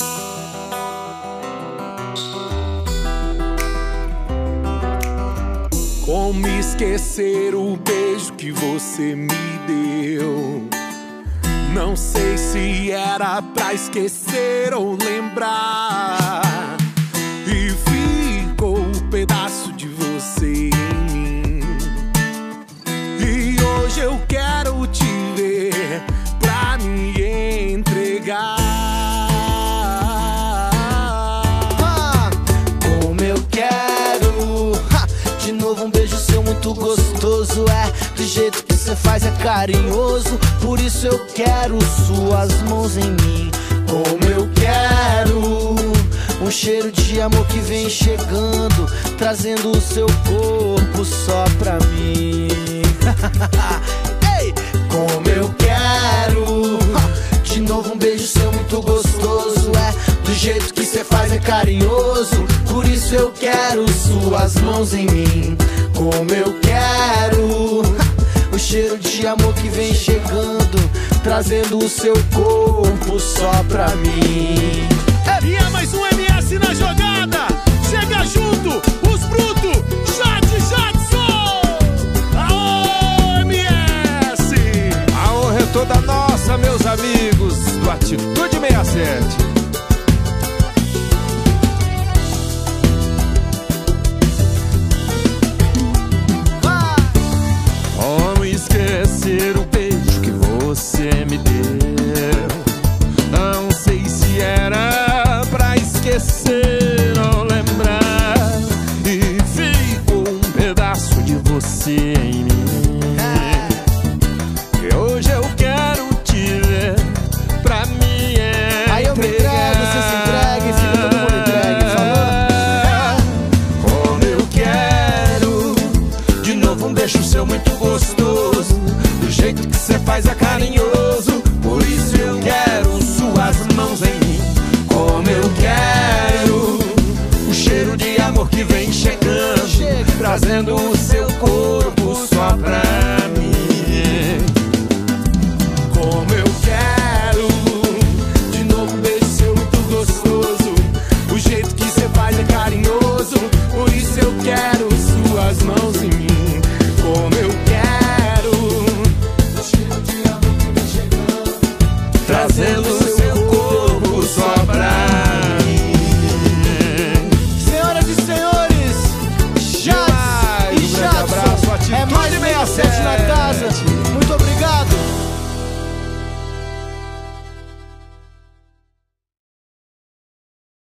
Como esquecer o beijo que você me deu? Não sei se era pra esquecer ou lembrar. E ficou um pedaço de você em mim. E hoje eu quero te ver pra me entregar. Como eu quero de novo um beijo seu muito gostoso. É, do jeito que cê faz é carinhoso. Por isso eu quero suas mãos em mim. Como eu quero um cheiro de amor que vem chegando, trazendo o seu corpo só pra mim. Ei! Como eu quero de novo um beijo seu muito gostoso. É, do jeito que cê faz é carinhoso. Por isso eu quero suas mãos em mim. Como eu quero o cheiro de amor que vem chegando, trazendo o seu corpo só pra mim. E é mais um MS na jogada. Chega junto, os brutos, Jadson. Aô, MS! A honra é toda nossa, meus amigos do Atitude 67. Como esquecer o beijo que você me deu? Não sei se era pra esquecer ou lembrar. E ficou um pedaço de você em mim. E hoje eu quero te ver pra me entregar. Aí eu me entrego, você se entrega e fica todo mundo entregue. Falou? Como eu quero de novo um beijo seu muito gostoso. Do jeito que cê faz é carinhoso. Por isso eu quero suas mãos em mim. Como eu quero o cheiro de amor que vem chegando, trazendo o seu corpo só pra mim. Como eu quero de novo um beijo seu muito gostoso. O jeito que cê faz é carinhoso. Por isso eu quero suas mãos em mim. Como eu quero o cheiro de amor que vem chegando, Trazendo